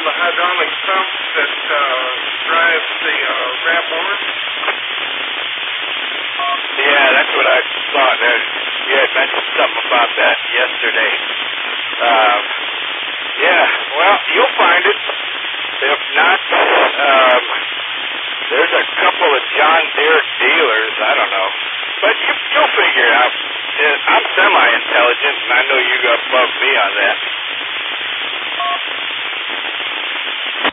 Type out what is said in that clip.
the hydraulic pump that drives the ramp over? Yeah, that's what I thought. You had mentioned something about that yesterday. Yeah, well, you'll find it. If not, there's a couple of John Deere dealers. I don't know. But you'll figure it out. I'm semi-intelligent, and I know you got above me on that.